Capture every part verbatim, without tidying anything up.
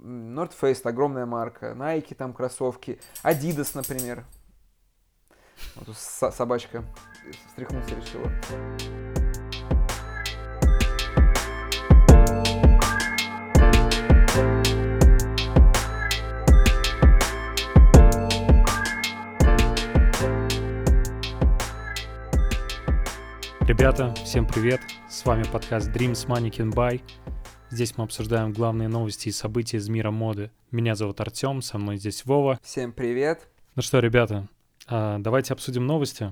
North Face — огромная марка, Nike там кроссовки, Adidas, например. Вот тут собачка встряхнуться решила. Ребята, всем привет! С вами подкаст Dreams Money Can Buy. Здесь мы обсуждаем главные новости и события из мира моды. Меня зовут Артем, со мной здесь Вова. Всем привет! Ну что, ребята, давайте обсудим новости.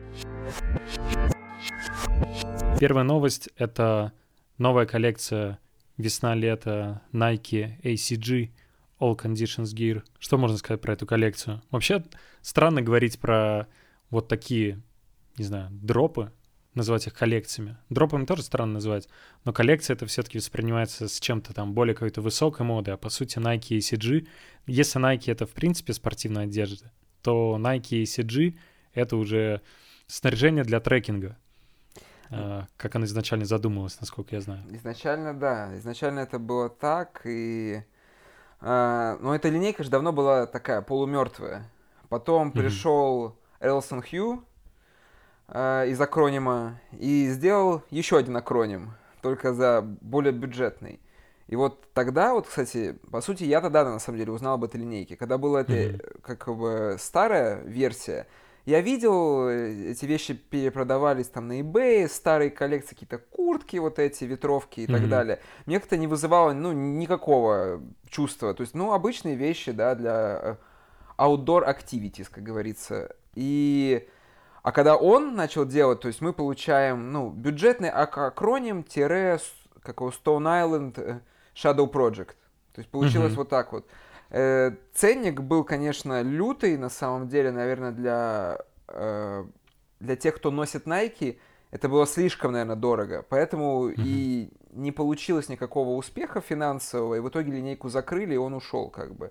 Первая новость — это новая коллекция весна-лето Nike эй си джи All Conditions Gear. Что можно сказать про эту коллекцию? Вообще странно говорить про вот такие, не знаю, дропы, называть их коллекциями. Дропами тоже странно называть, но коллекция это все-таки воспринимается с чем-то там более какой-то высокой моды, а по сути Nike эй си джи, если Nike это в принципе спортивная одежда, то Nike эй си джи это уже снаряжение для трекинга, как оно изначально задумывалось, насколько я знаю. Изначально, да, изначально это было так, и... А, но эта линейка же давно была такая полумертвая. Потом mm-hmm. пришел Элсон Хью из акронима и сделал еще один акроним, только за более бюджетный. И вот тогда, вот, кстати, по сути, я тогда на самом деле узнал об этой линейке. Когда была эта mm-hmm. как бы старая версия, я видел, эти вещи перепродавались там на eBay, старые коллекции, какие-то куртки, вот эти, ветровки и mm-hmm. так далее. Мне как-то не вызывало, ну, никакого чувства. То есть, ну, обычные вещи, да, для outdoor activities, как говорится. И... А когда он начал делать, то есть мы получаем, ну, бюджетный акроним тире, какого Stone Island Shadow Project. То есть получилось mm-hmm. вот так вот. Э, ценник был, конечно, лютый, на самом деле, наверное, для, э, для тех, кто носит Nike, это было слишком, наверное, дорого. Поэтому mm-hmm. и не получилось никакого успеха финансового, и в итоге линейку закрыли, и он ушел, как бы.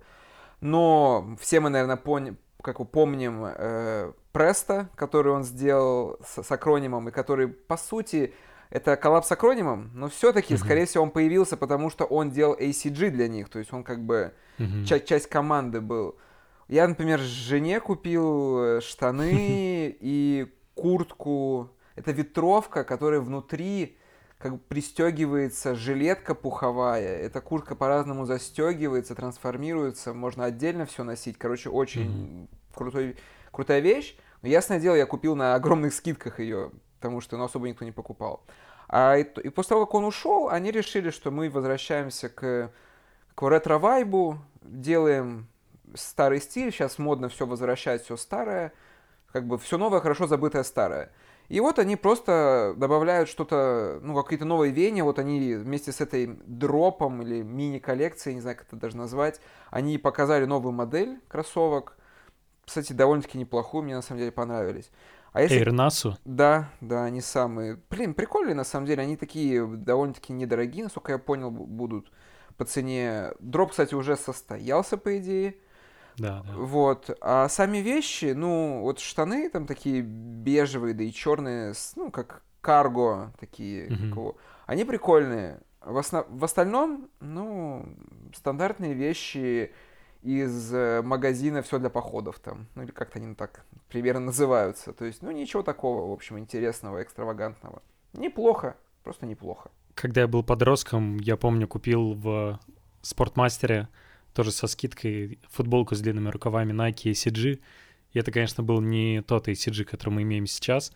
Но все мы, наверное, поняли, как вы помним, э, Presto, который он сделал с, с акронимом, и который, по сути, это коллаб с акронимом, но все-таки, mm-hmm. скорее всего, он появился, потому что он делал эй си джи для них, то есть он как бы mm-hmm. часть, часть команды был. Я, например, жене купил штаны и куртку. Это ветровка, которая внутри как бы пристегивается жилетка пуховая. Эта куртка по-разному застегивается, трансформируется, можно отдельно все носить. Короче, очень mm-hmm. крутой, крутая вещь. Но ясное дело, я купил на огромных скидках ее, потому что ну, особо никто не покупал. А, и, и после того, как он ушел, они решили, что мы возвращаемся к, к ретро-вайбу, делаем старый стиль, сейчас модно все возвращать, все старое, как бы все новое, хорошо забытое старое. И вот они просто добавляют что-то, ну, какие-то новые веяния, вот они вместе с этой дропом или мини-коллекцией, не знаю, как это даже назвать, они показали новую модель кроссовок, кстати, довольно-таки неплохую, мне на самом деле понравились. А если... Air Nasu? Да, да, они самые. Блин, прикольные на самом деле, они такие довольно-таки недорогие, насколько я понял, будут по цене. Дроп, кстати, уже состоялся, по идее. Да, да. Вот. А сами вещи, ну, вот штаны там такие бежевые, да и черные, ну, как карго такие, mm-hmm. какого. Они прикольные. В, основ... в остальном, ну, стандартные вещи из магазина «Все для походов» там. Ну, или как-то они так примерно называются. То есть, ну, ничего такого, в общем, интересного, экстравагантного. Неплохо, просто неплохо. Когда я был подростком, я помню, купил в Спортмастере тоже со скидкой футболку с длинными рукавами Nike эй си джи. И это, конечно, был не тот эй си джи, который мы имеем сейчас.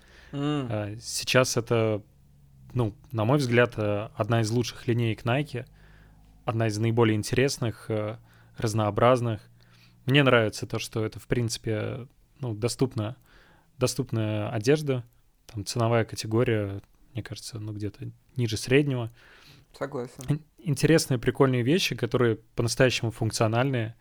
Mm. Сейчас это, ну, на мой взгляд, одна из лучших линеек Nike. Одна из наиболее интересных, разнообразных. Мне нравится то, что это, в принципе, ну, доступна, доступная одежда. Там ценовая категория, мне кажется, ну, где-то ниже среднего. Согласен. Интересные, прикольные вещи, которые по-настоящему функциональные.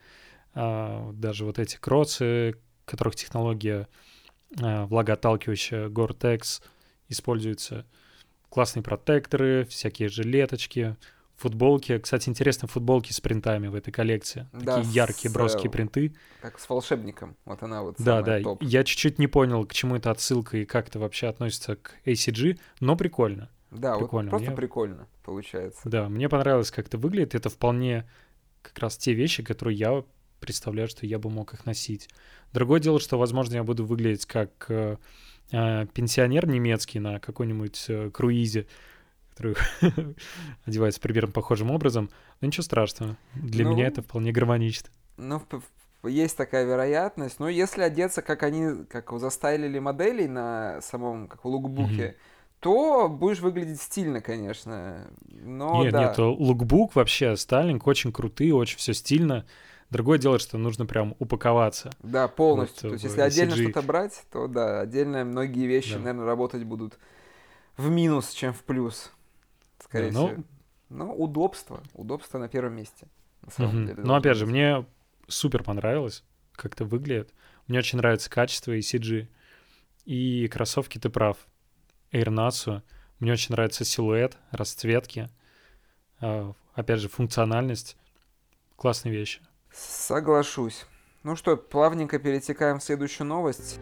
А, даже вот эти кроссы, которых технология а, влагоотталкивающая Gore-Tex используется. Классные протекторы, всякие жилеточки, футболки. Кстати, интересные футболки с принтами в этой коллекции. Да, такие яркие, с, броские принты. Как с волшебником. Вот она вот да, самая да. топ. Я чуть-чуть не понял, к чему это отсылка и как это вообще относится к эй си джи, но прикольно. Да, прикольно. Вот просто мне... прикольно получается. Да, мне понравилось, как это выглядит. Это вполне, как как раз те вещи, которые я представляю, что я бы мог их носить. Другое дело, что, возможно, я буду выглядеть как э, э, пенсионер немецкий на какой-нибудь э, круизе, который одевается примерно похожим образом, но ничего страшного. Для Ну, меня это вполне гармонично. Ну, в- в- есть такая вероятность. Но если одеться, как они, как застайлили моделей на самом как в Мгм. лукбуке, то будешь выглядеть стильно, конечно. Но Нет, нет, да, лукбук вообще, Стайлинг очень крутые, очень все стильно. Другое дело, что нужно прям упаковаться да, вот полностью. То есть, в если отдельно A C G. что-то брать, то да, отдельно многие вещи, Да, наверное, работать будут в минус, чем в плюс, да, скорее ну, всего. Но удобство. Удобство на первом месте, на самом мгм. деле, Но должно опять же, быть. мне супер понравилось, как это выглядит. Мне очень нравится качество A C G. И кроссовки, ты прав, Air Natsu. Мне очень нравится силуэт, расцветки, а, опять же, функциональность. Классные вещи. Соглашусь. Ну что, плавненько перетекаем в следующую новость.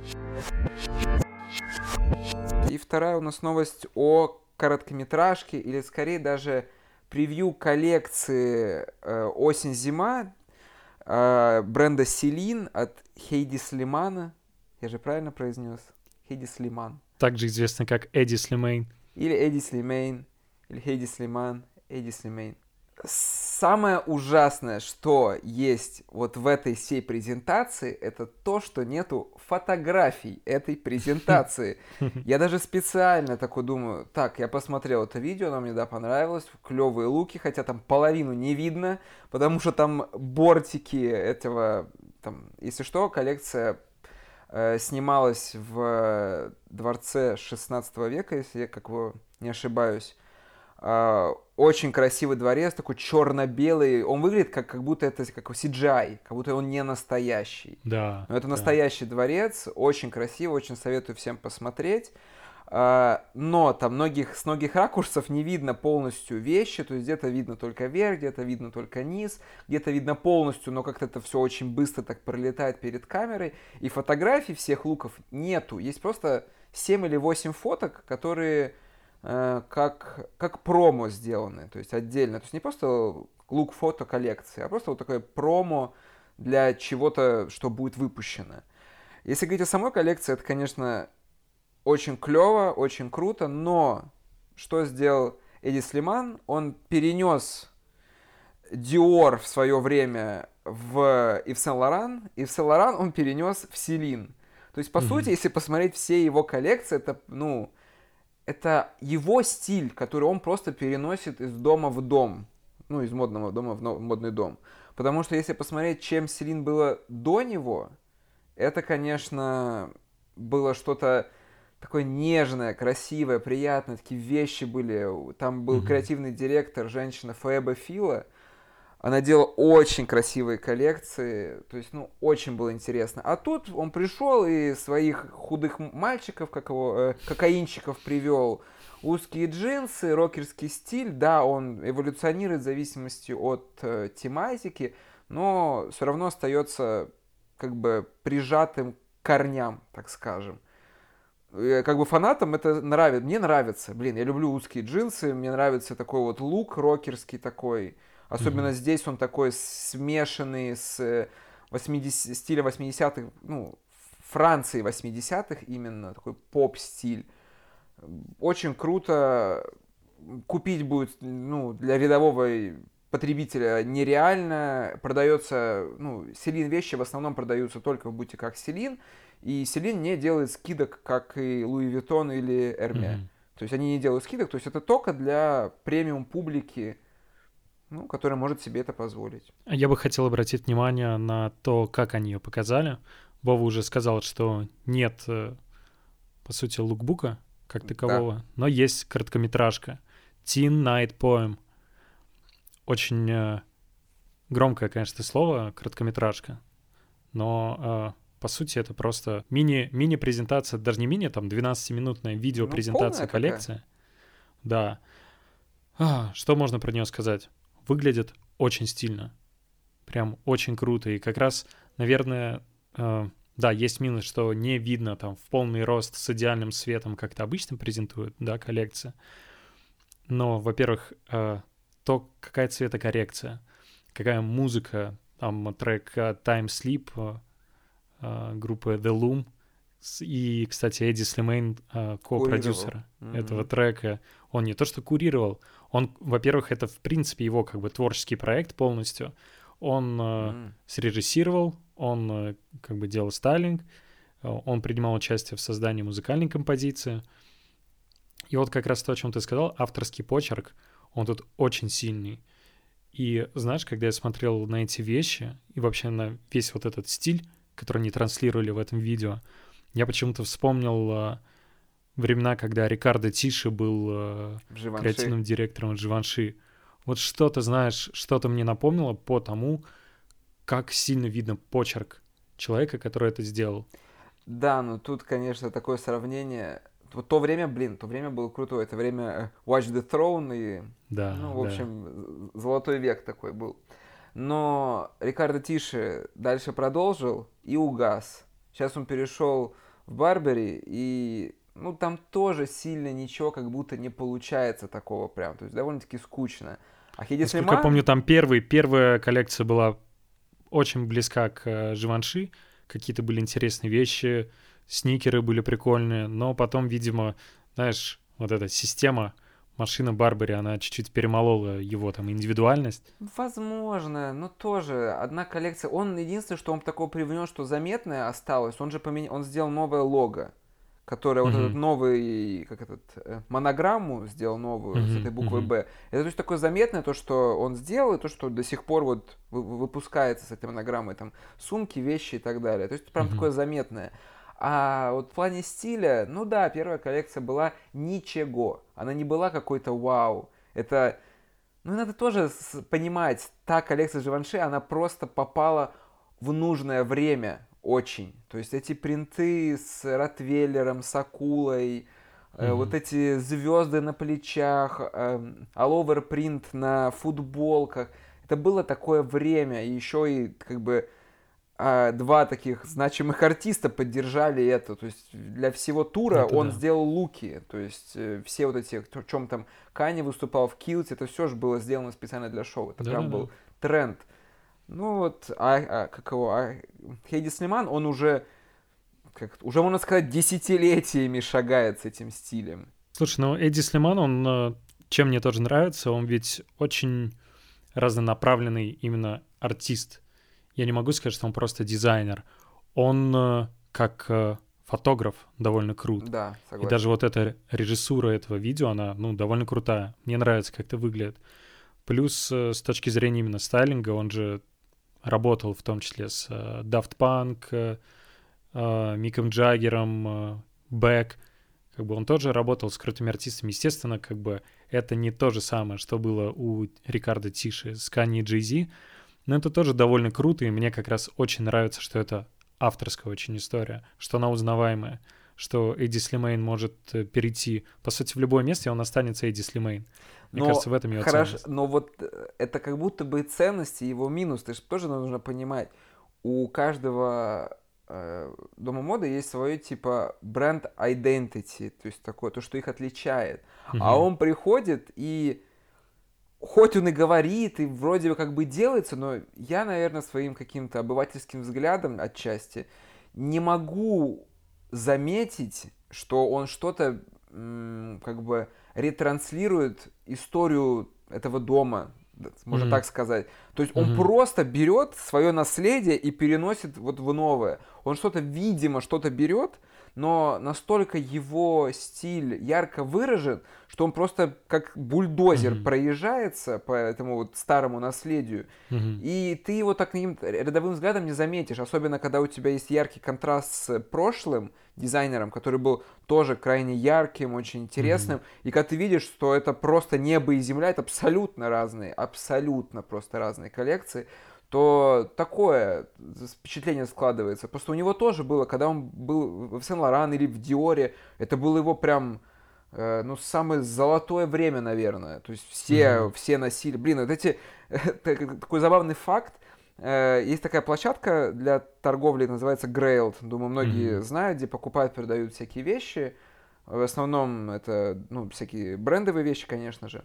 И вторая у нас новость о короткометражке, или скорее даже превью коллекции э, осень-зима э, бренда Селин от Хейди Слимана. Я же правильно произнес? Хейди Слиман. Также известно как Эдди Слимейн. Или Эдди Слимейн, или Хейди Слиман, Эдди Слимейн. Самое ужасное, что есть вот в этой всей презентации, это то, что нету фотографий этой презентации. Я даже специально такой думаю, так, я посмотрел это видео, оно мне, да, понравилось, клевые луки, хотя там половину не видно, потому что там бортики этого, там, если что, коллекция э, снималась в дворце шестнадцатого века, если я как бы не ошибаюсь. А, очень красивый дворец, такой черно-белый. Он выглядит как, как будто это как си джи ай, как будто он не настоящий. Да, Но это да. настоящий дворец, очень красиво, очень советую всем посмотреть. А, но там многих, с многих ракурсов не видно полностью вещи, то есть где-то видно только верх, где-то видно только низ, где-то видно полностью, но как-то это все очень быстро так пролетает перед камерой. И фотографий всех луков нету, есть просто семь или восемь фоток, которые э, как, как промо сделаны, то есть отдельно. То есть не просто лук-фото коллекции, а просто вот такое промо для чего-то, что будет выпущено. Если говорить о самой коллекции, это, конечно, очень клево, очень круто, но что сделал Эдди Слиман? Он перенес Dior в свое время в Ив Сен-Лоран, и в Сен-Лоран он перенес в Селин. То есть, по Мгм. сути, если посмотреть все его коллекции, это, ну, это его стиль, который он просто переносит из дома в дом. Ну, из модного дома в модный дом. Потому что если посмотреть, чем Селин было до него, это, конечно, было что-то такое нежное, красивое, приятное. Такие вещи были. Там был Мгм. креативный директор, женщина Феба Фила. Она делала очень красивые коллекции, то есть, ну, очень было интересно. А тут он пришел и своих худых мальчиков, как его, э, кокаинчиков привел. Узкие джинсы, рокерский стиль, да, он эволюционирует в зависимости от э, тематики, но все равно остается как бы прижатым к корням, так скажем. Э, Как бы фанатам это нравится, мне нравится, блин, я люблю узкие джинсы, мне нравится такой вот лук рокерский такой, особенно Мгм. здесь он такой смешанный с восьмидесятых, стиля восьмидесятых, ну, Франции восьмидесятых именно, такой поп-стиль. Очень круто, купить будет, ну, для рядового потребителя нереально. Продается, ну, Селин вещи в основном продаются только в бутиках Селин. И Селин не делает скидок, как и Луи Vuitton или Эрме. Мгм. То есть они не делают скидок, то есть это только для премиум публики, ну, которая может себе это позволить. Я бы хотел обратить внимание на то, как они ее показали. Вова уже сказал, что нет, э, по сути, лукбука как Да. такового, но есть короткометражка Teen Night Poem. Очень э, громкое, конечно, слово короткометражка, но э, по сути это просто мини, мини-презентация, даже не мини, там двенадцатиминутная Ну, видеопрезентация полная такая. коллекции. Да. А, что можно про нее сказать? Выглядит очень стильно. Прям очень круто. И как раз, наверное, э, да, есть минус, что не видно там в полный рост с идеальным светом, как это обычно презентуют, да, коллекция. Но, во-первых, э, то, какая цветокоррекция, какая музыка, там трек Time Sleep группы The Loom, и, кстати, Эдди Слимейн, ко-продюсер mm-hmm. этого трека, он не то что курировал, он, во-первых, это, в принципе, его как бы творческий проект полностью, он mm-hmm. срежиссировал, он как бы делал стайлинг, он принимал участие в создании музыкальной композиции. И вот как раз то, о чем ты сказал, авторский почерк, он тут очень сильный. И знаешь, когда я смотрел на эти вещи и вообще на весь вот этот стиль, который они транслировали в этом видео, я почему-то вспомнил э, времена, когда Рикардо Тиши был э, креативным директором Givenchy. Вот что-то, знаешь, что-то мне напомнило по тому, как сильно видно почерк человека, который это сделал. Да, ну тут, конечно, такое сравнение. Вот то время, блин, то время было крутое. Это время Watch the Throne и, да, ну, в да. общем, золотой век такой был. Но Рикардо Тиши дальше продолжил и угас. Сейчас он перешел в Барбери, и, ну, там тоже сильно ничего как будто не получается такого прям. То есть довольно-таки скучно. А Хейди Слиман... Насколько я помню, там первый, первая коллекция была очень близка к Givenchy. Какие-то были интересные вещи, сникеры были прикольные, но потом, видимо, знаешь, вот эта система машина Барбери, она чуть-чуть перемолола его там индивидуальность. Возможно, но тоже одна коллекция. Он единственное, что он такого привнес, что заметное осталось, он же поменял, он сделал новое лого, которое mm-hmm. вот этот новый, как этот, э, монограмму сделал новую mm-hmm. с этой буквой mm-hmm. Б. Это то есть такое заметное, то, что он сделал, и то, что до сих пор вот выпускается с этой монограммой, там, сумки, вещи и так далее. То есть это прям mm-hmm. такое заметное. А вот в плане стиля, ну да, первая коллекция была ничего. Она не была какой-то вау. Это, ну надо тоже понимать, та коллекция Givenchy, она просто попала в нужное время очень. То есть эти принты с Ротвейлером, с акулой, mm-hmm. э, вот эти звезды на плечах, э, all-over print на футболках. Это было такое время, и еще и как бы а, два таких значимых артиста поддержали это. То есть для всего тура это он да. сделал луки. То есть э, все вот эти, в чем там Канье выступал в килте, это все же было сделано специально для шоу. Это да, прям да, был да. тренд. Ну вот, а, а как его, а, Хейди Слиман, он уже, как, уже можно сказать, десятилетиями шагает с этим стилем. Слушай, ну Эдди Слиман, он, чем мне тоже нравится, он ведь очень разнонаправленный именно артист. Я не могу сказать, что он просто дизайнер. Он как фотограф довольно крут. Да, согласен. И даже вот эта режиссура этого видео, она, ну, довольно крутая. Мне нравится, как это выглядит. Плюс с точки зрения именно стайлинга, он же работал в том числе с Daft Punk, Миком Джаггером, Бэк. Как бы он тоже работал с крутыми артистами. Естественно, как бы это не то же самое, что было у Рикардо Тиши с Канье и Джей-Зи. Но это тоже довольно круто, и мне как раз очень нравится, что это авторская очень история, что она узнаваемая, что Эдди Слимейн может перейти, по сути, в любое место, и он останется Эдди Слимейн. Мне но кажется, в этом его хорошо, ценность. Но вот это как будто бы ценность и его минус. Ты же тоже нужно понимать, у каждого э, дома моды есть свое типа бренд identity, то есть такое, то, что их отличает. Uh-huh. А он приходит и хоть он и говорит, и вроде бы как бы делается, но я, наверное, своим каким-то обывательским взглядом отчасти не могу заметить, что он что-то м- как бы ретранслирует историю этого дома, можно mm-hmm. так сказать. То есть он mm-hmm. просто берет свое наследие и переносит вот в новое. Он что-то, видимо, что-то берет, но настолько его стиль ярко выражен, что он просто как бульдозер mm-hmm. проезжается по этому вот старому наследию, mm-hmm. и ты его так рядовым взглядом не заметишь, особенно когда у тебя есть яркий контраст с прошлым дизайнером, который был тоже крайне ярким, очень интересным, mm-hmm. и когда ты видишь, что это просто небо и земля, это абсолютно разные, абсолютно просто разные коллекции, то такое впечатление складывается. Просто у него тоже было, когда он был в Сен-Лоран или в Диоре, это было его прям, э, ну, самое золотое время, наверное. То есть все, mm-hmm. все носили. Блин, вот эти, такой забавный факт. Э, есть такая площадка для торговли, называется Grailed. Думаю, многие mm-hmm. знают, где покупают, продают всякие вещи. В основном это, ну, всякие брендовые вещи, конечно же.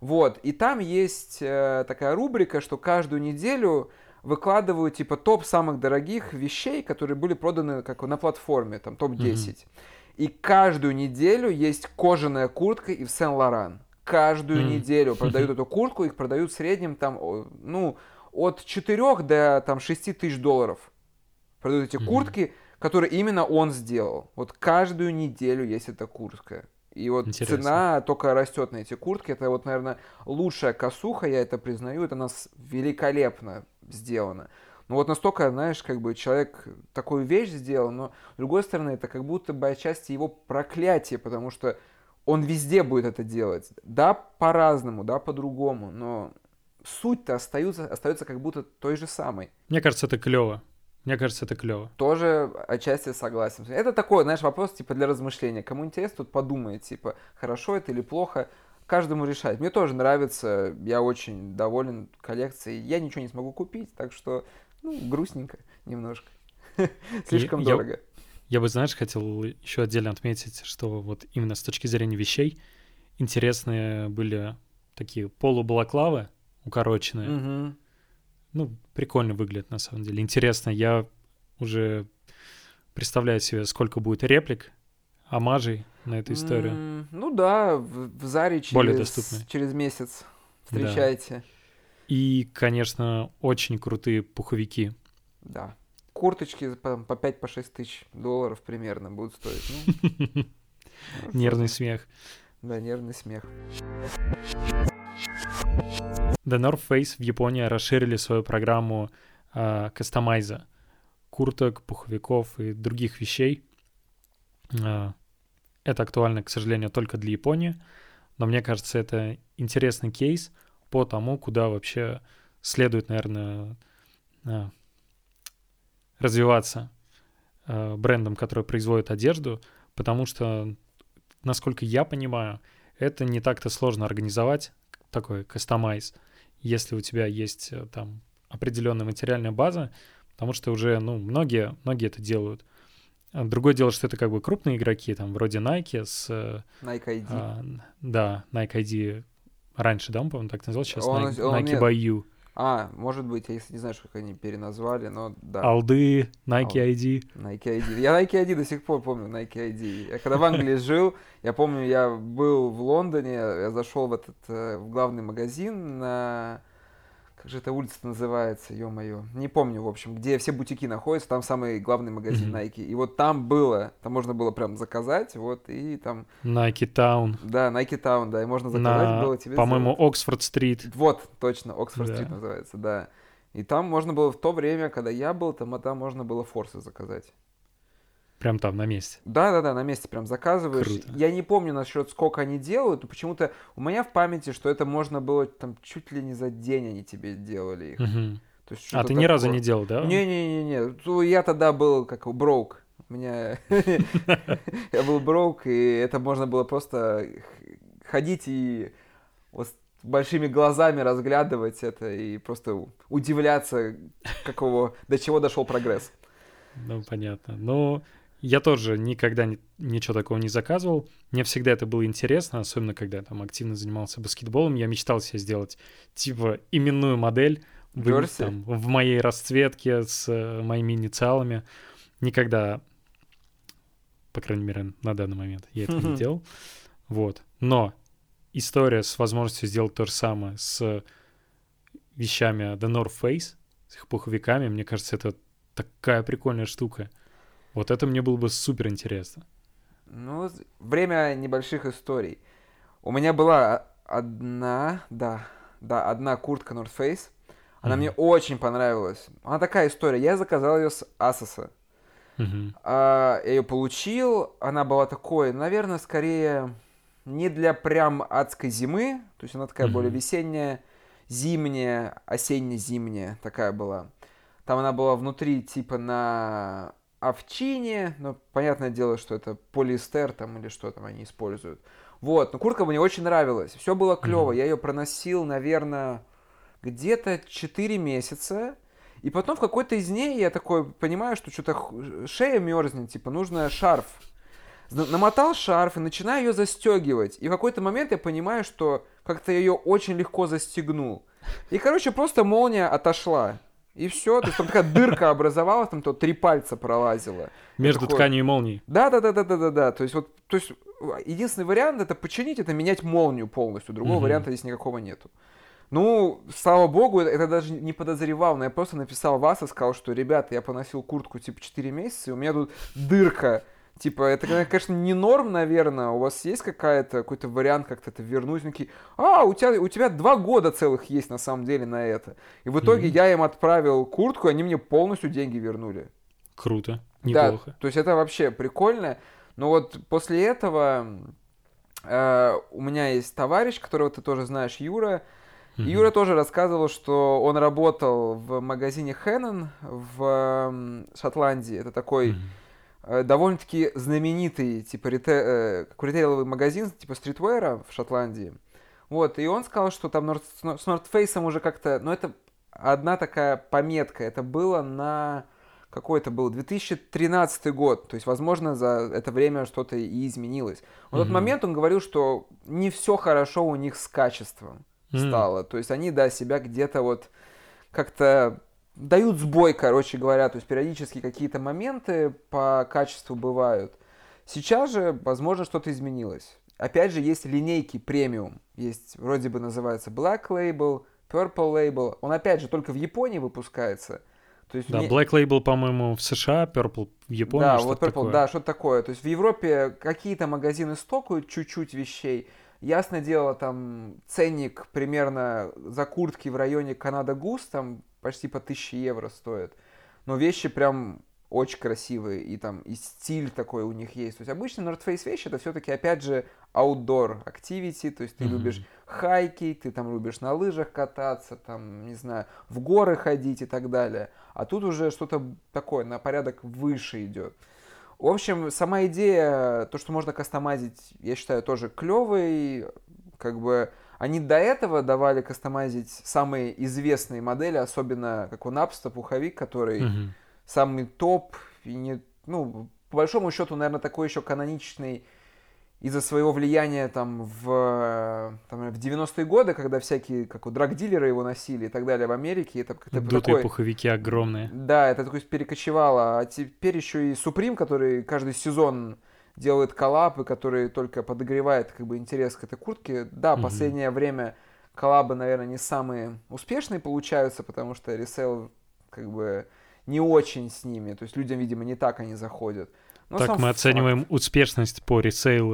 Вот, и там есть э, такая рубрика, что каждую неделю выкладывают, типа, топ самых дорогих вещей, которые были проданы как на платформе, там, топ десять. Mm-hmm. И каждую неделю есть кожаная куртка Ив Сен-Лоран. Каждую mm-hmm. неделю продают эту куртку, их продают в среднем, там, ну, от четырёх до, там, шести тысяч долларов. Продают эти mm-hmm. куртки, которые именно он сделал. Вот каждую неделю есть эта куртка. И вот интересно. Цена только растет на эти куртки. Это вот, наверное, лучшая косуха, я это признаю. Это у нас великолепно сделано. Ну вот настолько, знаешь, как бы человек такую вещь сделал, но с другой стороны, это как будто бы отчасти его проклятие, потому что он везде будет это делать. Да, по-разному, да, по-другому, но суть-то остается, остается как будто той же самой. Мне кажется, это клево. Мне кажется, это клево. Тоже отчасти согласен. Это такой, знаешь, вопрос типа для размышления. Кому интересно, тут подумает, типа, хорошо это или плохо. Каждому решать. Мне тоже нравится, я очень доволен коллекцией. Я ничего не смогу купить, так что, ну, грустненько немножко. Слишком дорого. Я бы, знаешь, хотел еще отдельно отметить, что вот именно с точки зрения вещей интересные были такие полубалаклавы укороченные. Ну, прикольно выглядит, на самом деле. Интересно, я уже представляю себе, сколько будет реплик, омажей на эту историю. Mm, ну да, в, в Заре через, через месяц встречайте. Да. И, конечно, очень крутые пуховики. Да. Курточки по, по пять-шесть тысяч долларов примерно будут стоить. Нервный смех. Да, нервный смех. The North Face в Японии расширили свою программу э, кастомайза, курток, пуховиков и других вещей. Э, это актуально, к сожалению, только для Японии, но мне кажется, это интересный кейс по тому, куда вообще следует, наверное, э, развиваться э, брендом, который производит одежду, потому что, насколько я понимаю, это не так-то сложно организовать, такой кастомайз, если у тебя есть там определенная материальная база, потому что уже, ну, многие, многие это делают. Другое дело, что это как бы крупные игроки, там, вроде Nike с... Nike ай ди. А, да, Nike ай ди раньше, да, он, по-моему, так называл, сейчас он, Nike, он, Nike нет. by You. А, может быть, я не знаю, как они переназвали, но да. Алды, Nike ай ди. Nike ай ди. Я Nike ай ди до сих пор помню, Nike ай ди. Я когда в Англии жил, я помню, я был в Лондоне, я зашел в этот, в главный магазин на... Как же эта улица называется, ё-моё. Не помню, в общем, где все бутики находятся, там самый главный магазин mm-hmm. Nike. И вот там было, там можно было прям заказать, вот, и там... Nike Town. Да, Nike Town, да, и можно заказать на, было тебе... по-моему, Оксфорд-стрит. Вот, точно, Оксфорд-стрит да. называется, да. И там можно было в то время, когда я был, там, а там можно было форсы заказать. Прям там, на месте? Да-да-да, на месте прям заказываешь. Круто. Я не помню насчет, сколько они делают, но почему-то у меня в памяти, что это можно было там чуть ли не за день они тебе делали их. Угу. То есть, а, ты такое... ни разу не делал, да? Не-не-не, я тогда был как броук. У меня... Я был броук, и это можно было просто ходить и большими глазами разглядывать это и просто удивляться, какого, до чего дошел прогресс. Ну, понятно. Ну, я тоже никогда ни, ничего такого не заказывал. Мне всегда это было интересно, особенно когда я там активно занимался баскетболом. Я мечтал себе сделать, типа, именную модель в, там, в моей расцветке с э, моими инициалами. Никогда, по крайней мере, на данный момент я этого не делал. Вот. Но история с возможностью сделать то же самое с вещами The North Face, с их пуховиками, мне кажется, это такая прикольная штука. Вот это мне было бы супер интересно. Ну, время небольших историй. У меня была одна, да, да, одна куртка North Face. Она mm-hmm. мне очень понравилась. Она такая история. Я заказал ее с Asos. Mm-hmm. А, я ее получил. Она была такой, наверное, скорее не для прям адской зимы. То есть она такая mm-hmm. более весенняя, зимняя, осенне-зимняя такая была. Там она была внутри типа на овчине, но понятное дело, что это полиэстер там или что там они используют. Вот, но куртка мне очень нравилась, все было клево, mm-hmm. я ее проносил, наверное, где-то четыре месяца, и потом в какой-то из дней я такой понимаю, что что-то шея мерзнет, типа нужно шарф. Намотал шарф и начинаю ее застегивать, и в какой-то момент я понимаю, что как-то ее очень легко застегнул. И, короче, просто молния отошла. И все, то есть там такая дырка образовалась, там то три пальца пролазило. Между такой... тканью и молнией. Да-да-да-да-да-да. То есть вот, то есть единственный вариант это починить, это менять молнию полностью. Другого Мгм. варианта здесь никакого нету. Ну, слава богу, это, это даже не подозревал, но я просто написал вас и сказал, что, ребята, я поносил куртку типа четыре месяца, и у меня тут дырка. Типа, это, конечно, не норм, наверное. У вас есть какая-то, какой-то вариант как-то это вернуть? Они такие, а, у тебя, у тебя два года целых есть на самом деле на это. И в итоге Мгм. я им отправил куртку, и они мне полностью деньги вернули. Круто, Да, неплохо. то есть это вообще прикольно. Но вот после этого э, у меня есть товарищ, которого ты тоже знаешь, Юра. И Мгм. Юра тоже рассказывал, что он работал в магазине Хэннон в м, Шотландии. Это такой Мгм. э, довольно-таки знаменитый, типа, рите- э, как ритейловый магазин, типа, стритвера в Шотландии. Вот, и он сказал, что там Норд- с Нор- с North Face уже как-то, ну, это одна такая пометка, это было на, какой это был, две тысячи тринадцатый год, то есть, возможно, за это время что-то и изменилось. В тот Мгм. момент он говорил, что не все хорошо у них с качеством М. стало, то есть, они, да, себя где-то вот как-то дают сбой, короче говоря, то есть периодически какие-то моменты по качеству бывают. Сейчас же, возможно, что-то изменилось. Опять же, есть линейки премиум. Есть, вроде бы называется Black Label, Purple Label. Он, опять же, только в Японии выпускается. То есть Да, мне... Black Label, по-моему, в США, Purple в Японии, Да, вот что-то Purple, такое. да, что-то такое. То есть в Европе какие-то магазины стокают чуть-чуть вещей. Ясное дело, там ценник примерно за куртки в районе Канада Гус, там почти по тысяче евро стоит. Но вещи прям очень красивые, и там и стиль такой у них есть. То есть обычно North Face вещи это все-таки, опять же, outdoor activity, то есть ты любишь Мгм. хайки, ты там любишь на лыжах кататься, там, не знаю, в горы ходить и так далее. А тут уже что-то такое на порядок выше идет. В общем, сама идея, то, что можно кастомазить, я считаю, тоже клевой. Как бы они до этого давали кастомазить самые известные модели, особенно как у Напста, пуховик, который Мгм. самый топ. И не, ну, по большому счету, наверное, такой еще каноничный из-за своего влияния там в, там, в девяностые годы, когда всякие, как вот, драг-дилеры его носили и так далее в Америке, это как-то Дутые такой... пуховики огромные. Да, это такое перекочевало. А теперь еще и Supreme, который каждый сезон делает коллабы, который только подогревает как бы интерес к этой куртке. Да, Мгм. последнее время коллабы, наверное, не самые успешные получаются, потому что ресейл как бы не очень с ними. То есть людям, видимо, не так они заходят. Но Так сам мы факт. оцениваем успешность по ресейлу.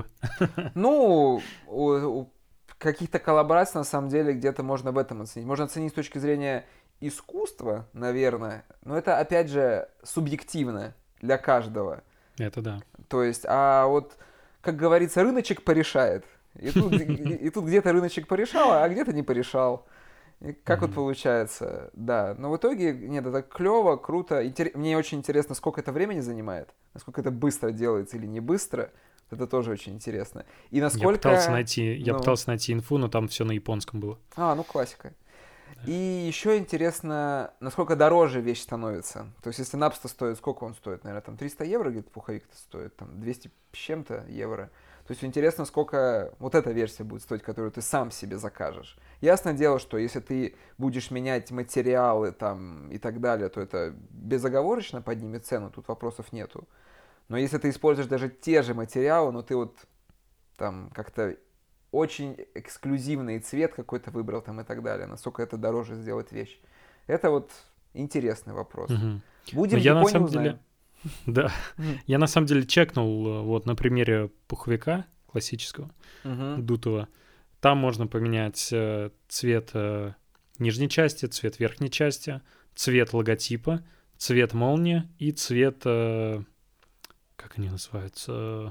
Ну, у, у каких-то коллабораций, на самом деле, где-то можно в этом оценить. Можно оценить с точки зрения искусства, наверное, но это, опять же, субъективно для каждого. Это да. То есть, а вот, как говорится, рыночек порешает. И тут, и, и тут где-то рыночек порешал, а где-то не порешал. И как вот Мгм. получается, да. Но в итоге, нет, это клево, круто. Интер- Мне очень интересно, сколько это времени занимает, насколько это быстро делается или не быстро. Это тоже очень интересно. И Я пытался насколько, найти, я ну, пытался найти инфу, но там все на японском было. а, ну классика. Да. И еще интересно, насколько дороже вещь становится. То есть, если Напста стоит, сколько он стоит? Наверное, там триста евро где-то пуховик-то стоит, там двести с чем-то евро. То есть, интересно, сколько вот эта версия будет стоить, которую ты сам себе закажешь. Ясное дело, что если ты будешь менять материалы там и так далее, то это безоговорочно поднимет цену, тут вопросов нету. Но если ты используешь даже те же материалы, но ты вот там как-то очень эксклюзивный цвет какой-то выбрал там и так далее, насколько это дороже сделать вещь. Это вот интересный вопрос. Мгм. Будем Но в я на Японии самом узнаем. деле, да, Мгм. я на самом деле чекнул э, вот на примере пуховика классического, Мгм. дутого. Там можно поменять э, цвет э, нижней части, цвет верхней части, цвет логотипа, цвет молнии и цвет, э, как они называются,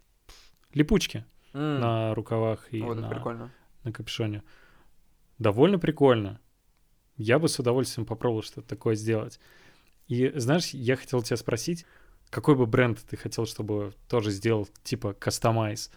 липучки М. на рукавах и Вот это на, прикольно. на капюшоне. Довольно прикольно. Я бы с удовольствием попробовал что-то такое сделать. И знаешь, я хотел тебя спросить, какой бы бренд ты хотел, чтобы тоже сделал, типа, кастомайз?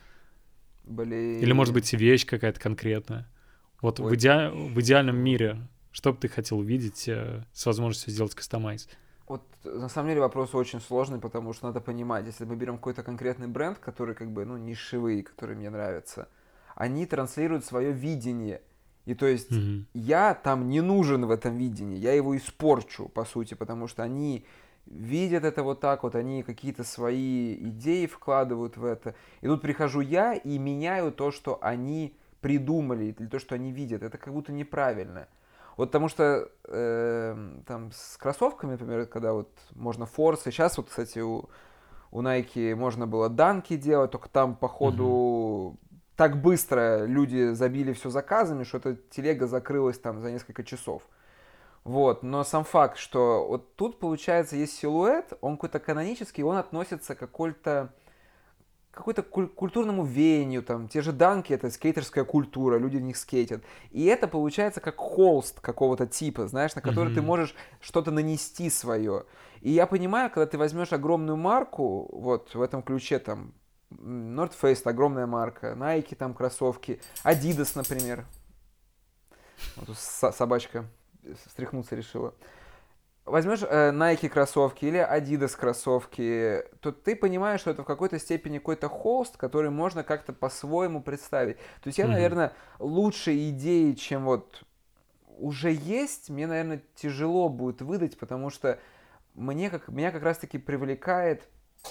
Или, может Блин. быть, вещь какая-то конкретная? Вот в, Ой, иде... в идеальном сложно. мире, что бы ты хотел увидеть э, с возможностью сделать кастомайз? Вот на самом деле вопрос очень сложный, потому что надо понимать, если мы берем какой-то конкретный бренд, который как бы, ну, нишевый, который мне нравится. они транслируют свое видение. И то есть mm-hmm. я там не нужен в этом видении, я его испорчу, по сути, потому что они видят это вот так вот, они какие-то свои идеи вкладывают в это. И тут прихожу я и меняю то, что они придумали, или то, что они видят. Это как будто неправильно. Вот потому что э, там с кроссовками, например, когда вот можно форсы, сейчас вот, кстати, у, у Nike можно было данки делать, только там, походу, mm-hmm. так быстро люди забили все заказами, что эта телега закрылась там за несколько часов. Вот, но сам факт, что вот тут, получается, есть силуэт, он какой-то канонический, он относится к какой-то какой-то куль- культурному веянию, там, те же данки, это скейтерская культура, люди в них скейтят. И это получается как холст какого-то типа, знаешь, на который mm-hmm. ты можешь что-то нанести свое. И я понимаю, когда ты возьмешь огромную марку, вот в этом ключе, там, North Face, огромная марка, Nike, там, кроссовки, Adidas, например. Вот с- собачка встряхнуться решила. Возьмешь э, Nike кроссовки или Adidas кроссовки, то ты понимаешь, что это в какой-то степени какой-то холст, который можно как-то по-своему представить. То есть я, mm-hmm. наверное, лучшие идеи, чем вот уже есть, мне, наверное, тяжело будет выдать, потому что мне как, меня как раз-таки привлекает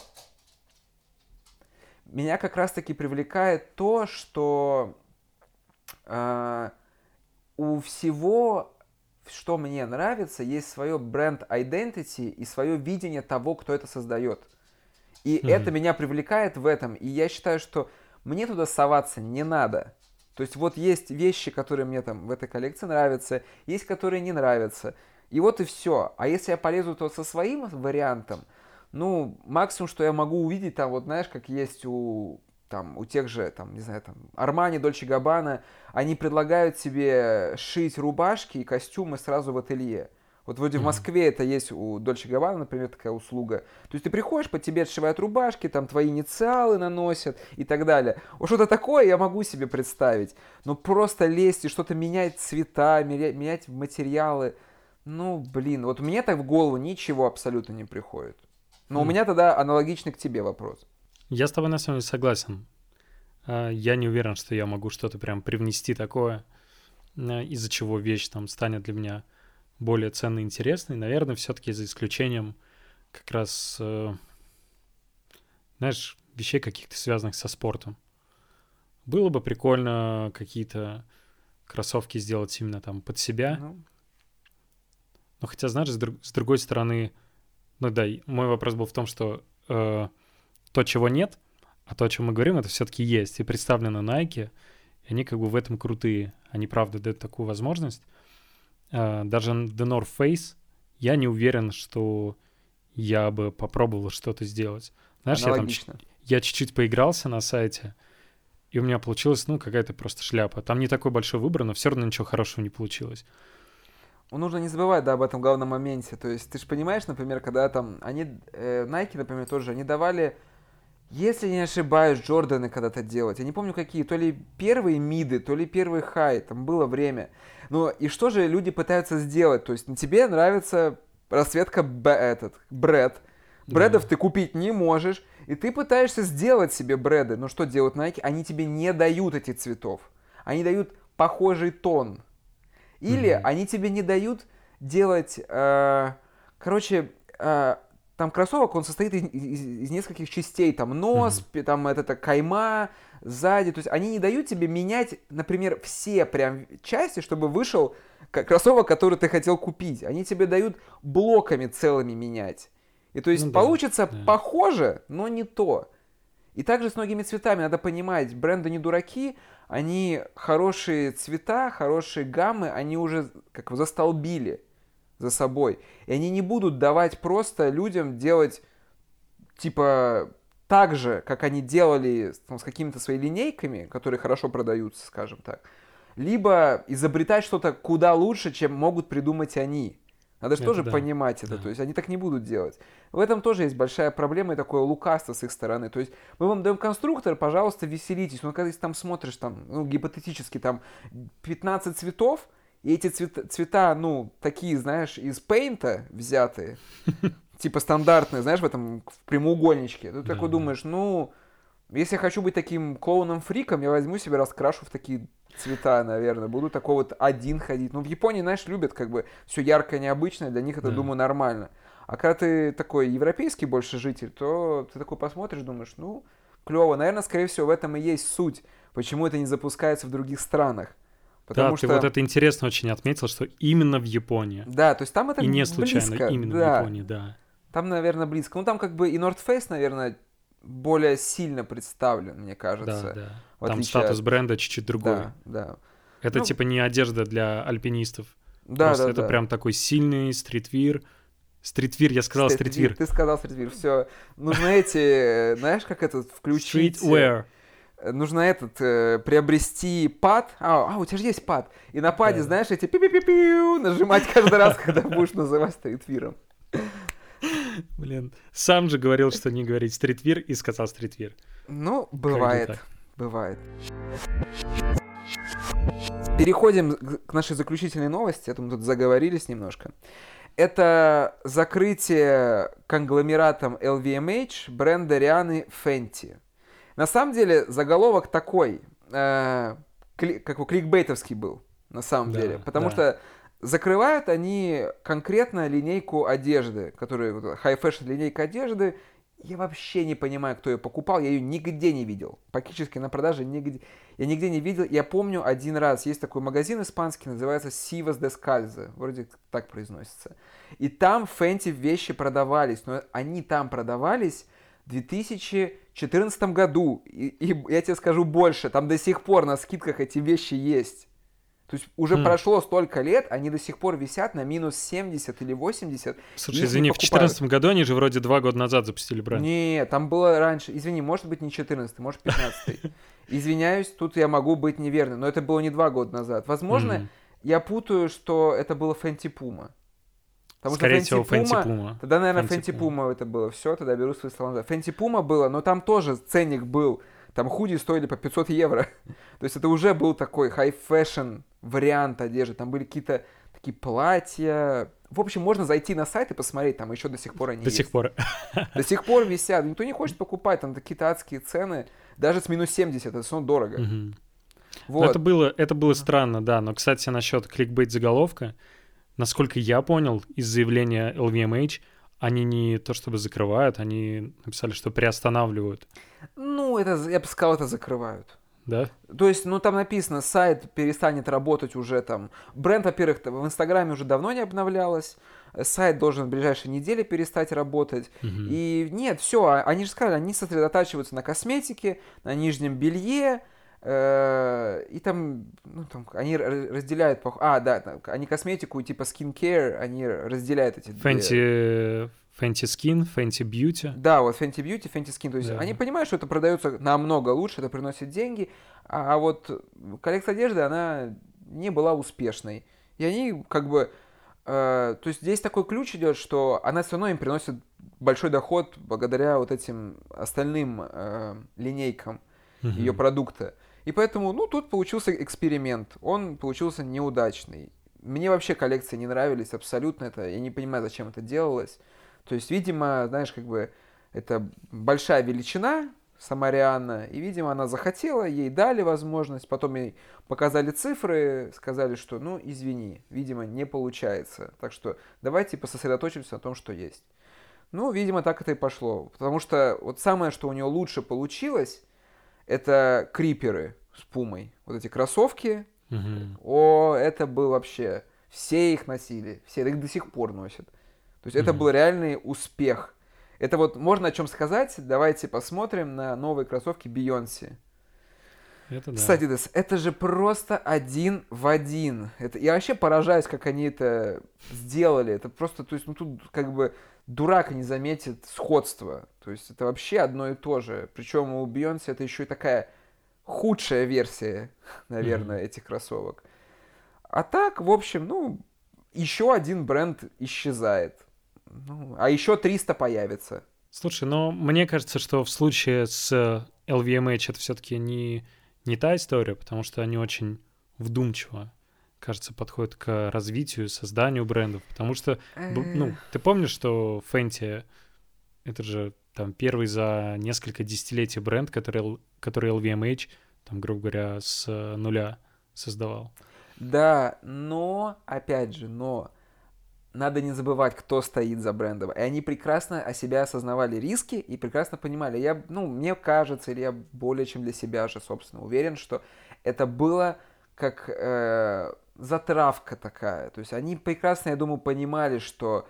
меня как раз-таки привлекает то, что э, у всего, что мне нравится, есть свое бренд identity и свое видение того, кто это создает. И mm-hmm. это меня привлекает в этом. И я считаю, что мне туда соваться не надо. То есть вот есть вещи, которые мне там в этой коллекции нравятся, есть, которые не нравятся. И вот и все. А если я полезу то со своим вариантом, ну, максимум, что я могу увидеть, там, вот знаешь, как есть у... Там, у тех же, там, не знаю, там, Armani, Dolce Gabbana, они предлагают тебе шить рубашки и костюмы сразу в ателье. Вот вроде mm-hmm. в Москве это есть у Dolce Gabbana, например, такая услуга. То есть ты приходишь, под тебе отшивают рубашки, там твои инициалы наносят и так далее. Вот что-то такое я могу себе представить. Но просто лезть и что-то менять цвета, менять материалы, ну, блин, вот мне так в голову ничего абсолютно не приходит. Но mm-hmm. у меня тогда аналогичный к тебе вопрос. Я с тобой на самом деле согласен. Я не уверен, что я могу что-то прям привнести такое, из-за чего вещь там станет для меня более ценной и интересной. Наверное, все-таки за исключением как раз, знаешь, вещей каких-то связанных со спортом. Было бы прикольно какие-то кроссовки сделать именно там под себя. Ну. Но хотя, знаешь, с, друг- с другой стороны, ну да, мой вопрос был в том, что э, то, чего нет, а то, о чем мы говорим, это все-таки есть. И представлено Nike, и они как бы в этом крутые. Они, правда, дают такую возможность. Uh, даже The North Face я не уверен, что я бы попробовал что-то сделать. Знаешь, я там я чуть-чуть поигрался на сайте, и у меня получилась, ну, какая-то просто шляпа. Там не такой большой выбор, но все равно ничего хорошего не получилось. Ну, нужно не забывать, да, об этом главном моменте. То есть ты же понимаешь, например, когда там они, э, Nike, например, тоже, они давали, если не ошибаюсь, Джорданы когда-то делать. Я не помню какие, то ли первые миды, то ли первые хай, там было время. Ну, и что же люди пытаются сделать? То есть тебе нравится расцветка Б, этот, Брэд. Брэдов да. ты купить не можешь, и ты пытаешься сделать себе брэды. Но что делают Nike? Они тебе не дают этих цветов. Они дают похожий тон. Или mm-hmm. они тебе не дают делать... Э, короче, э, там кроссовок, он состоит из, из, из нескольких частей. Там нос, mm-hmm. там это, кайма, сзади. То есть они не дают тебе менять, например, все прям части, чтобы вышел кроссовок, который ты хотел купить. Они тебе дают блоками целыми менять. И то есть ну, получится да, похоже, но не то. И также с многими цветами надо понимать, бренды не дураки, они хорошие цвета, хорошие гаммы, они уже как бы застолбили за собой. И они не будут давать просто людям делать типа так же, как они делали там, с какими-то своими линейками, которые хорошо продаются, скажем так. Либо изобретать что-то куда лучше, чем могут придумать они. Надо же тоже да. понимать это, да. то есть они так не будут делать. В этом тоже есть большая проблема и такое лукавство с их стороны. То есть мы вам даем конструктор, пожалуйста, веселитесь. Но когда ты там смотришь, там, ну, гипотетически, там пятнадцать цветов, и эти цвета, цвета, ну, такие, знаешь, из пейнта взятые, типа стандартные, знаешь, в этом в прямоугольничке. Ты такой думаешь, ну, Если я хочу быть таким клоуном-фриком, я возьму себе, раскрашу в такие цвета, наверное. Буду такой вот один ходить. Ну, в Японии, знаешь, любят как бы все яркое, необычное. Для них это, Да. думаю, нормально. А когда ты такой европейский больше житель, то ты такой посмотришь, думаешь, ну, клево. Наверное, скорее всего, в этом и есть суть. Почему это не запускается в других странах. Потому Да, что... ты вот это интересно очень отметил, что именно в Японии. Да, то есть там это И не случайно близко. именно Да. в Японии, да. Там, наверное, близко. Ну, там как бы и North Face, наверное, более сильно представлен, мне кажется. Да, да. В Там отличие статус от- бренда чуть-чуть другой. Да, да. Это Ну, типа не одежда для альпинистов. Да, Просто да, это да. прям такой сильный стритвир. Стритвир, я сказал стритвир. Ты сказал стритвир, все. Нужно эти, знаешь, как этот включить... Streetwear. э, Нужно этот, э, приобрести пад. А, а, у тебя же есть пад. И на паде, Да. знаешь, эти пи-пи-пи-пиу нажимать каждый раз, когда будешь называть стритвиром. Блин, сам же говорил, что не говорить стритвир, и сказал стритвир. Ну, Как бывает, же так? бывает. Переходим к- к нашей заключительной новости, а то мы тут заговорились немножко. Это закрытие конгломератом эл ви эм эйч бренда Рианы Fenty. На самом деле заголовок такой, э, кли- как бы кликбейтовский был, на самом Да, деле. Потому да. что закрывают они конкретно линейку одежды, которая вот, high-fashion линейка одежды. Я вообще не понимаю, кто ее покупал, я ее нигде не видел. Практически на продаже нигде. Я нигде не видел. Я помню один раз, есть такой магазин испанский, называется Sivas Descalzo, вроде так произносится. И там Fenty вещи продавались, но они там продавались в две тысячи четырнадцатом году. И, и я тебе скажу больше, там до сих пор на скидках эти вещи есть. То есть уже Хм. прошло столько лет, они до сих пор висят на минус семьдесят или восемьдесят. Слушай, их не извини, в покупают. четырнадцатом году они же вроде два года назад запустили бренд. Не, там было раньше. Извини, может быть не четырнадцатый, может пятнадцатый. Извиняюсь, тут я могу быть неверным, но это было не два года назад. Возможно, Мгм. я путаю, что это было Fenty Puma. Потому Скорее что всего, Fenty Puma. Тогда, наверное, Fenty Fenty Puma. Puma это было. Все, тогда беру свои слова назад. Fenty Puma было, но там тоже ценник был. Там худи стоили по пятьсот евро. То есть это уже был такой high-fashion вариант одежды. Там были какие-то такие платья. В общем, можно зайти на сайт и посмотреть, там еще до сих пор они До есть. сих пор. До сих пор висят. Никто не хочет покупать, там какие-то адские цены. Даже с минус семьдесят, это все равно дорого. Мгм. Ну, Вот. это было, это было странно, да. Но, кстати, насчет кликбейт заголовка, насколько я понял, из заявления эл ви эм эйч, они не то чтобы закрывают, они написали, что приостанавливают. Ну, это, я бы сказал, это закрывают. Да? То есть, ну, там написано, сайт перестанет работать уже там. Бренд, во-первых, в Инстаграме уже давно не обновлялось. Сайт должен в ближайшие недели перестать работать. Мгм. И нет, все, они же сказали, они сосредотачиваются на косметике, на нижнем белье, э, и там, ну, там, они р- разделяют, пох- а, да, там, они косметику, типа skincare, они разделяют эти две. Fenty, Fenty Skin, Fenty Beauty. Да, вот Fenty Beauty, Fenty Skin, то есть Да. они понимают, что это продается намного лучше, это приносит деньги, а, а вот коллекция одежды, она не была успешной. И они как бы, э, то есть здесь такой ключ идет, что она все равно им приносит большой доход благодаря вот этим остальным э, линейкам Мгм. ее продукта. И поэтому, ну, тут получился эксперимент. Он получился неудачный. Мне вообще коллекции не нравились абсолютно. Это, я не понимаю, зачем это делалось. То есть, видимо, знаешь, как бы это большая величина, сама Рианна, и, видимо, она захотела, ей дали возможность, потом ей показали цифры, сказали, что, ну, извини, видимо, не получается. Так что давайте типа сосредоточимся на том, что есть. Ну, видимо, так это и пошло. Потому что вот самое, что у нее лучше получилось, это криперы с пумой. Вот эти кроссовки. Мгм. О, это был вообще... Все их носили. Все их до сих пор носят. То есть это Мгм. был реальный успех. Это вот можно о чем сказать. Давайте посмотрим на новые кроссовки Бейонсе. Это да. Кстати, Дес, это же просто один в один. Это, я вообще поражаюсь, как они это сделали. Это просто, то есть, ну тут как бы дурак не заметит сходства. То есть это вообще одно и то же. Причем у Бейонсе это еще и такая худшая версия, наверное, этих кроссовок. А так, в общем, ну, еще один бренд исчезает. Ну, а еще триста появится. Слушай, но мне кажется, что в случае с эл ви эм эйч это все-таки не, не та история, потому что они очень вдумчиво, кажется, подходят к развитию, созданию брендов. Потому что, б- ну, ты помнишь, что Fenty — это же там первый за несколько десятилетий бренд, который, который эл ви эм эйч, там, грубо говоря, с нуля создавал. Да, но, опять же, но надо не забывать, кто стоит за брендом. И они прекрасно о себя осознавали риски и прекрасно понимали. Я, ну, мне кажется, или я более чем для себя же, собственно, уверен, что это было как э, затравка такая. То есть они прекрасно, я думаю, понимали, что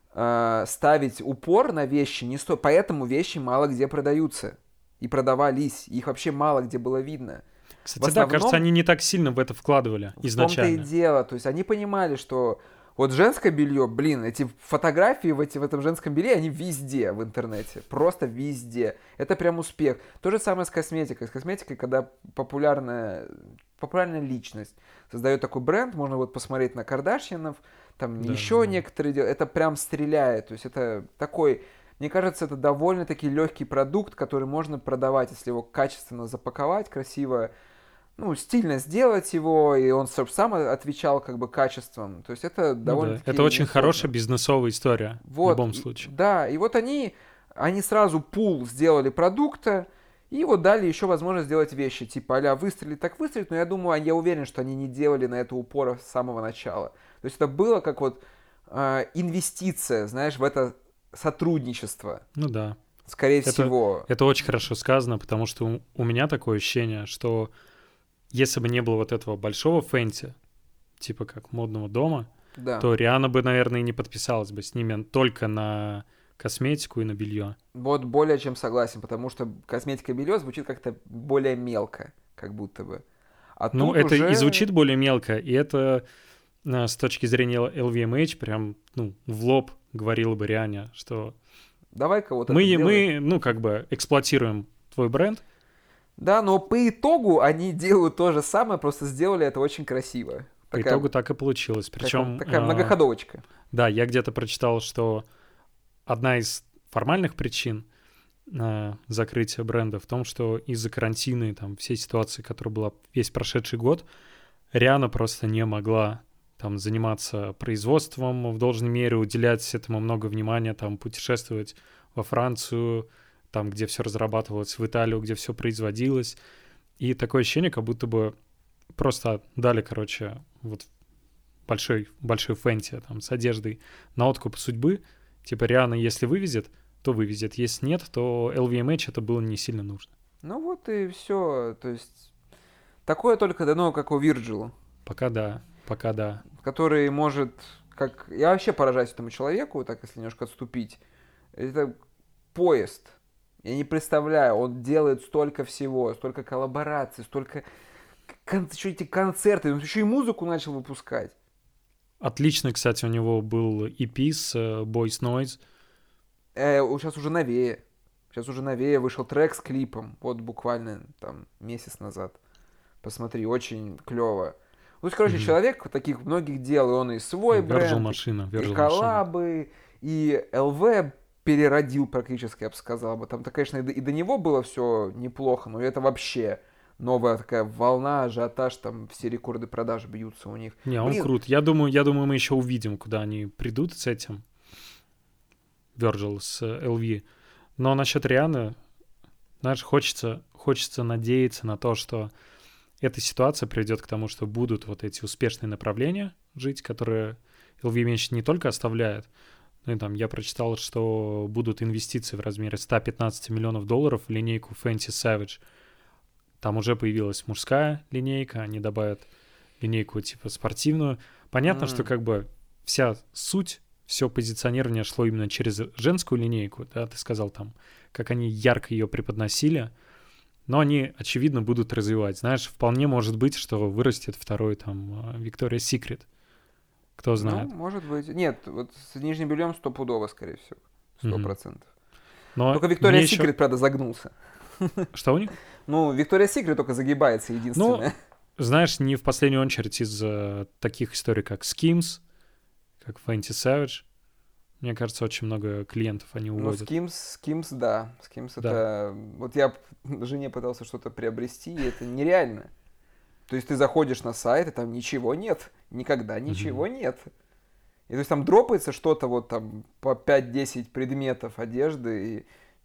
э, ставить упор на вещи не стоит. Поэтому вещи мало где продаются. И продавались. Их вообще мало где было видно. Кстати, основном, да, кажется, они не так сильно в это вкладывали изначально. В том-то и дело. То есть они понимали, что вот женское белье, блин, эти фотографии в, эти, в этом женском белье, они везде в интернете. Просто везде. Это прям успех. То же самое с косметикой. С косметикой, когда популярная, популярная личность создает такой бренд, можно вот посмотреть на Кардашьянов, там да, еще да. некоторые делают. Это прям стреляет. То есть это такой... Мне кажется, это довольно-таки легкий продукт, который можно продавать, если его качественно запаковать, красиво, ну, стильно сделать его, и он сам отвечал как бы качеством. То есть это ну довольно-таки... Да. Это очень хорошая бизнесовая история вот, в любом случае. И, да, и вот они, они сразу пул сделали продукта, и вот дали еще возможность сделать вещи, типа а-ля выстрелить так выстрелить, но я думаю, я уверен, что они не делали на это упора с самого начала. То есть это было как вот э, инвестиция, знаешь, в это сотрудничество. Ну да. Скорее это, всего. Это очень хорошо сказано, потому что у, у меня такое ощущение, что если бы не было вот этого большого фэнти, типа как модного дома, да. то Риhanna бы, наверное, и не подписалась бы с ними только на косметику и на белье. Вот более чем согласен, потому что косметика и белье звучит как-то более мелко, как будто бы. А ну, это уже... и звучит более мелко, и это с точки зрения эл ви эм эйч прям ну, в лоб говорила бы Риhanna, что давай-ка вот мы, это мы, ну, как бы эксплуатируем твой бренд. Да, но по итогу они делают то же самое, просто сделали это очень красиво. По такая, итогу так и получилось. Причем такая, такая многоходовочка. Э, да, я где-то прочитал, что одна из формальных причин э, закрытия бренда в том, что из-за карантина и там всей ситуации, которая была весь прошедший год, Риhanna просто не могла там заниматься производством в должной мере, уделять этому много внимания, там путешествовать во Францию, там, где все разрабатывалось, в Италию, где все производилось. И такое ощущение, как будто бы просто дали, короче, вот большой, большой фэнти там, с одеждой на откуп судьбы. Типа Риhanna, если вывезет, то вывезет. Если нет, то эл ви эм эйч это было не сильно нужно. Ну вот и все. То есть такое только дано, как у Вирджилу. Пока да, пока да. Который может, как... Я вообще поражаюсь этому человеку, так если немножко отступить. Это поезд. Я не представляю, он делает столько всего, столько коллабораций, столько... Кон... Еще эти концерты, он еще и музыку начал выпускать. Отлично, кстати, у него был и пи с Boys Noise. Э, сейчас уже новее. Сейчас уже новее вышел трек с клипом. Вот буквально там месяц назад. Посмотри, очень клево. Ну, то есть, короче, mm-hmm. человек таких многих дел, и он и свой Virgil бренд, машина, Virgil и коллабы, и эл ви переродил практически, я бы сказал бы. Там-то, конечно, и до, и до него было все неплохо, но это вообще новая такая волна, ажиотаж, там все рекорды продаж бьются у них. Не, он Блин. крут. Я думаю, я думаю, мы еще увидим, куда они придут с этим. Virgil с эл ви. Но насчет Риhanna, знаешь, хочется, хочется надеяться на то, что эта ситуация приведет к тому, что будут вот эти успешные направления жить, которые эл ви эм эйч не только оставляет, ну и там я прочитал, что будут инвестиции в размере сто пятнадцать миллионов долларов в линейку Fenty Savage. Там уже появилась мужская линейка, они добавят линейку типа спортивную. Понятно, mm. что как бы вся суть, все позиционирование шло именно через женскую линейку, да, ты сказал там, как они ярко ее преподносили, но они, очевидно, будут развивать. Знаешь, вполне может быть, что вырастет второй там Victoria's Secret. Кто знает. Ну, может быть. Нет, вот с нижним бельем стопудово, скорее всего. Сто процентов. Mm-hmm. Только Victoria's Secret, еще... правда, загнулся. Что у них? Ну, Victoria's Secret только загибается, единственное. Ну, знаешь, не в последнюю очередь из-за таких историй, как Skims, как Fenty Savage. Мне кажется, очень много клиентов они уводят. Ну, Skims, Skims, да. Skims да. это... Вот я жене пытался что-то приобрести, и это нереально. То есть ты заходишь на сайт, и там ничего нет. Никогда ничего mm-hmm. нет. И то есть там дропается что-то вот там по пять-десять предметов одежды, и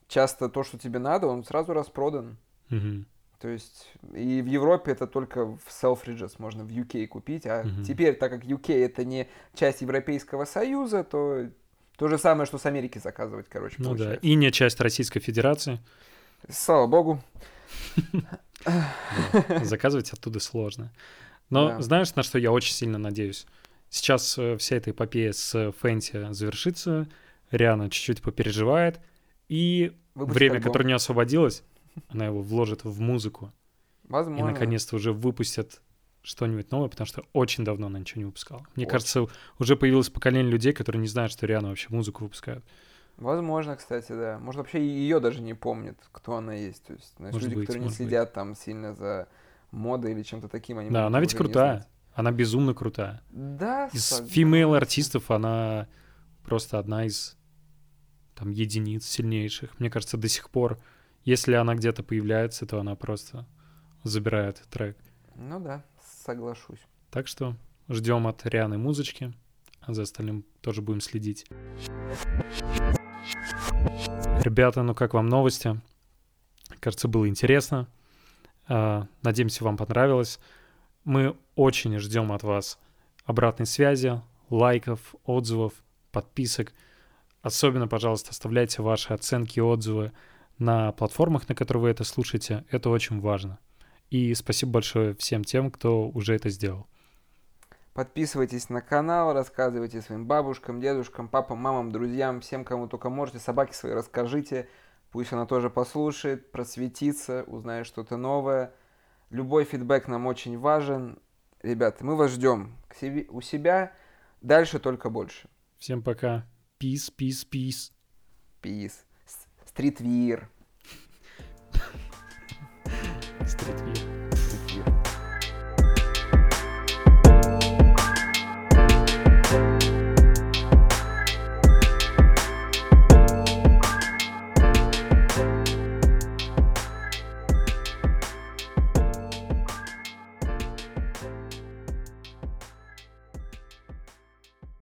часто то, что тебе надо, он сразу распродан. Угу. То есть и в Европе это только в Selfridges можно в ю кей купить, а Мгм. теперь, так как ю кей это не часть Европейского Союза, то то же самое, что с Америки заказывать, короче, Ну да, получается. и не часть Российской Федерации. Слава богу. Да, заказывать оттуда сложно. Но Да. знаешь, на что я очень сильно надеюсь? Сейчас э, вся эта эпопея с Фэнти завершится, Риана чуть-чуть попереживает, и Выпустит время, альбом. которое не освободилось, она его вложит в музыку. И Возможно. наконец-то уже выпустят что-нибудь новое, потому что очень давно она ничего не выпускала. Мне Очень. кажется, уже появилось поколение людей, которые не знают, что Риана вообще музыку выпускают. Возможно, кстати, да. Может, вообще ее даже не помнят, кто она есть. То есть, знаешь, Может люди, быть, которые не может быть. следят там сильно за модой или чем-то таким, они Да, могут она ведь уже не крутая. знать. Она безумно крутая. Да, Из согласен. фимейл-артистов она просто одна из там единиц сильнейших. Мне кажется, до сих пор, если она где-то появляется, то она просто забирает трек. Ну да, соглашусь. Так что ждем от Рианы музычки, а за остальным тоже будем следить. Ребята, ну как вам новости? Кажется, было интересно. А, Надеемся, вам понравилось. Мы очень ждем от вас обратной связи, лайков, отзывов, подписок. Особенно, пожалуйста, оставляйте ваши оценки и отзывы на платформах, на которых вы это слушаете. Это очень важно. И спасибо большое всем тем, кто уже это сделал. Подписывайтесь на канал, рассказывайте своим бабушкам, дедушкам, папам, мамам, друзьям, всем, кому только можете. Собаке своей расскажите. Пусть она тоже послушает, просветится, узнает что-то новое. Любой фидбэк нам очень важен. Ребята, мы вас ждем к себе, у себя. Дальше только больше. Всем пока. Peace, peace, peace. Peace. Стритвир. Стритвир.